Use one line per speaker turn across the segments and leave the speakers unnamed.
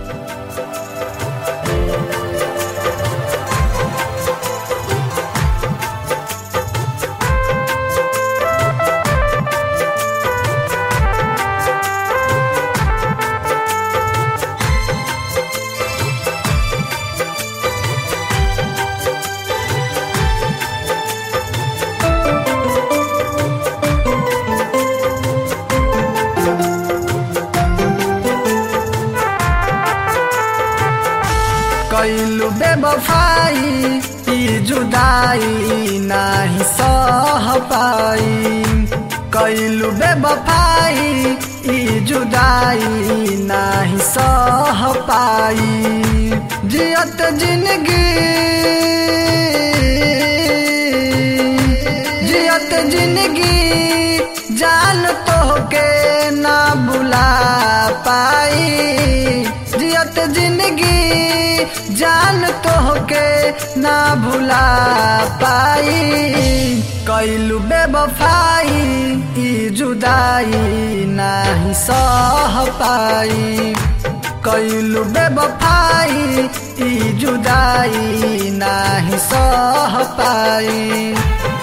कैलु बेवफाई ई जुदाई नाही सह पाई। कैलु बेवफाई ई जुदाई नाही सह पाई। जियत जिंदगी जान तोहके ना बुला पाई। जियत जिंदगी जान तोहके ना भुला पाई। कैलु बेवफाई ई जुदाई नाही सह पाई। कैलु बेवफाई ई जुदाई नाही सह पाई।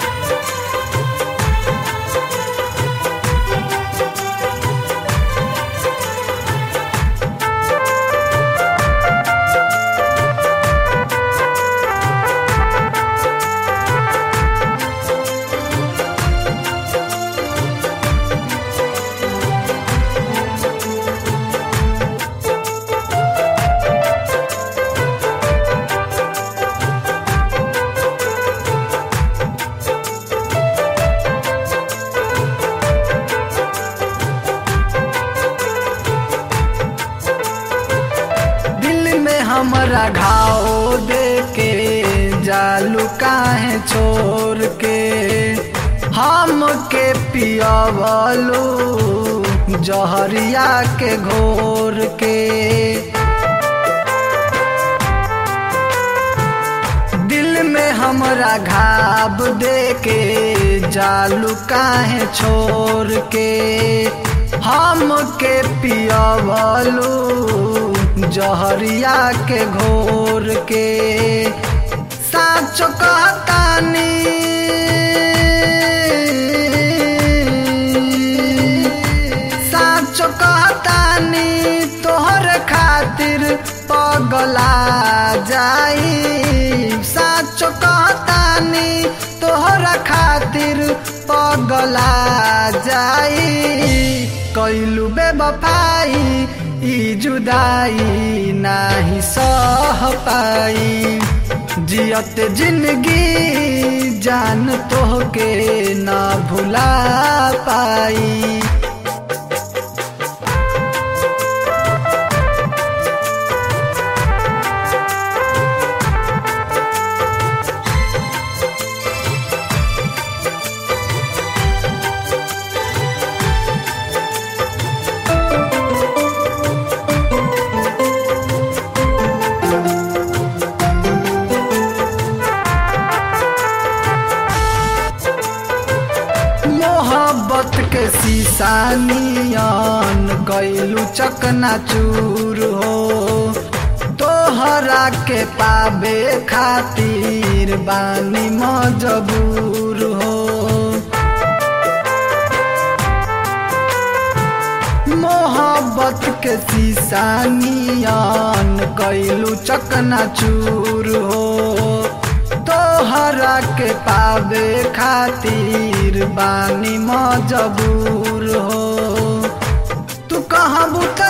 हमरा घाव देके जालू काहे छोड़ के। हमके पियवलू जहरिया के घोर के। दिल में हमरा घाव देके जालू काहे छोड़ के। हमके पियवलू जहरिया के घोर के। साचो कहतानी तोहर खातिर पगला जाई। साचो कहतानी तोहर खातिर पगला जाई। कैलु बेवफाई ई जुदाई नाही सह पाई। जियत जिंदगी जान तोहके ना भुला पाई। मोहब्बत के शीशा नियन कैलू चकनाचूर हो। तोहरा के पावे खातिर बानी मजबूर हो। मोहब्बत के शीशा नियन कैलू चकनाचूर हो। तोहरा के पावे खातिर बानी मजबूर हो। तू कहबू त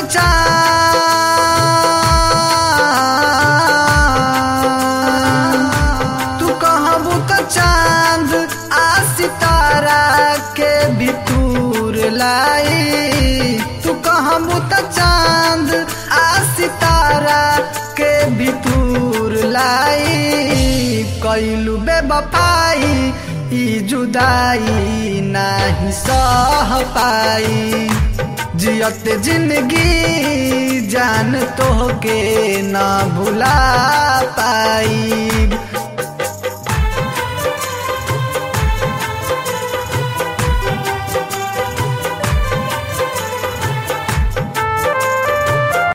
चांद आ सितारा के भी तूर लाई। तू कहबू त चांद आ सितारा के भी तूर लाई। कैलु बेवफाई ई जुदाई नाही सह पाई। जियत जिंदगी जान तोहके ना भुला पाई।